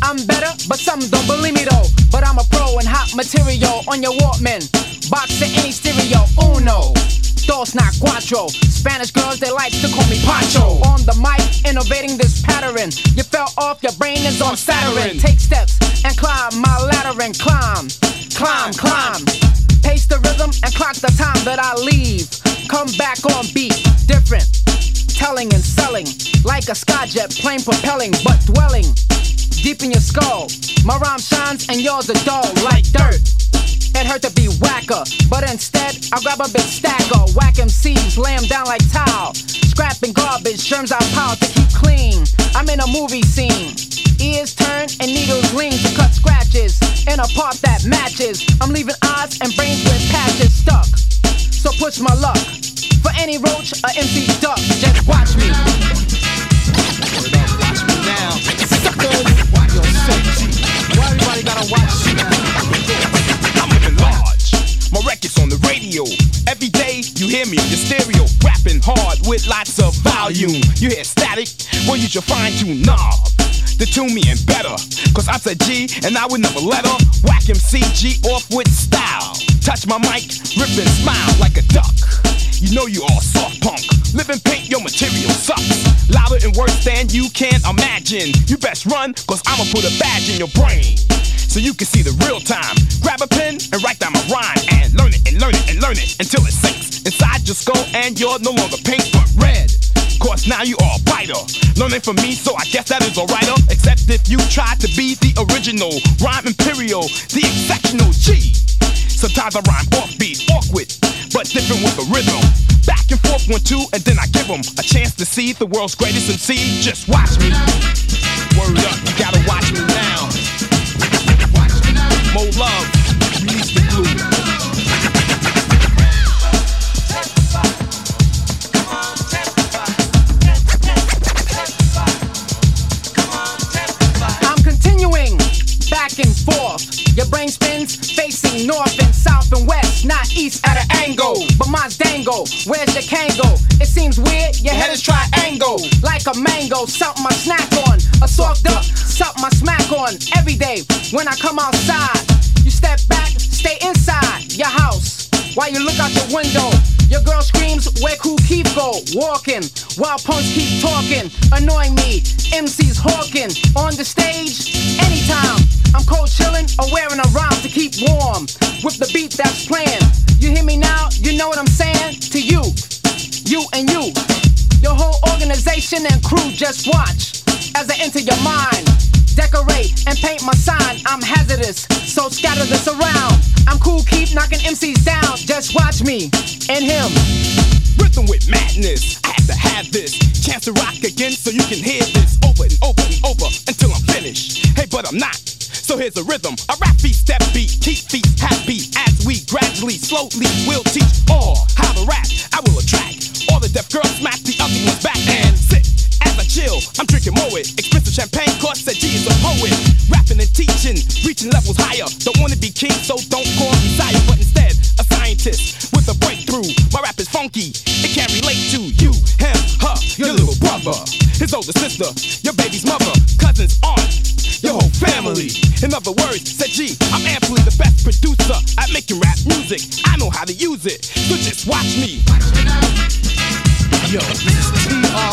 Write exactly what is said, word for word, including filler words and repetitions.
I'm better, but some don't believe me though. But I'm a pro in hot material on your Walkman. Box to any stereo, uno. Dos, not cuatro. Spanish girls, they like to call me Pancho. On the mic, innovating this pattern. You fell off, your brain is on Saturn. Take steps and climb my ladder and climb. Climb, climb. Pace the rhythm and clock the time that I leave. Come back on beat, different. Telling and selling, like a skyjet plane propelling, but dwelling deep in your skull. My rhyme shines and yours are dull, like dirt. It hurt to be whacker, but instead I grab a big stacker. Whack M Cs, lay 'em down like towel. Scrapping garbage, germs out power to keep clean. I'm in a movie scene. Ears turn and needles lean to cut scratches in a part that matches. I'm leaving eyes and brains with patches stuck. So push my luck. For any roach or M C duck, just watch me. Word up, watch me now. Suckers, watch your safety. Why everybody gotta watch me now? I'm living large. My record's on the radio. Every day you hear me in your stereo, rapping hard with lots of volume. You hear static? Well, use your fine-tuned knob to tune me in better. Cause I'm a G and I would never let her whack M C G off with style. Touch my mic, rip and smile like a duck. You know you all soft punk. Live in paint, your material sucks. Louder and worse than you can imagine. You best run, cause I'ma put a badge in your brain so you can see the real time. Grab a pen and write down my rhyme and learn it and learn it and learn it until it sinks inside your skull and you're no longer pink but red. Cause now you all biter. Learning from me, so I guess that is alright. Except if you try to be the original rhyme imperial, the exceptional G. Sometimes I rhyme offbeat, awkward, but different with the rhythm. Back and forth one, two, and then I give them a chance to see the world's greatest M C. Just watch me. Word up, you gotta watch me now. Watch me now. More love, release the glue. I'm continuing back and forth. Your brain spins facing north and south and west, not east at an angle. But mine's dango, where's your Kango? It seems weird, your head is triangle. Like a mango, something I snack on. A soft duck, something I smack on. Every day when I come outside, you step back, stay inside your house. While you look out your window, your girl screams, where Kool Keith go? Walking, while punks keep talking, annoying me, M Cs hawking. On the stage, anytime, I'm cold chillin' or wearing a rhyme to keep warm with the beat that's playing. You hear me now? You know what I'm saying? To you, you and you, your whole organization and crew, just watch as I enter your mind. Decorate and paint my sign. I'm hazardous, so scatter this around. I'm cool, keep knocking M Cs down. Just watch me and him. Rhythm with madness. I have to have this chance to rock again so you can hear this over and over and over until I'm finished. Hey, but I'm not. So here's a rhythm. A rap beat, step beat, keep feet happy as we gradually, slowly will teach all how to rap. I will attract all the deaf girls, smack the ugly ones back and sit. As I chill, I'm drinking Moet. Expensive champagne, cause said G is a poet. Rapping and teaching, reaching levels higher. Don't wanna be king, so don't call me sire, but instead, a scientist with a breakthrough. My rap is funky, it can't relate to you, him, her, your little brother, his older sister, your baby's mother, cousins, aunt, your whole family. In other words, said G, I'm amply the best producer at making rap music. I know how to use it, so just watch me. Yo, this is T R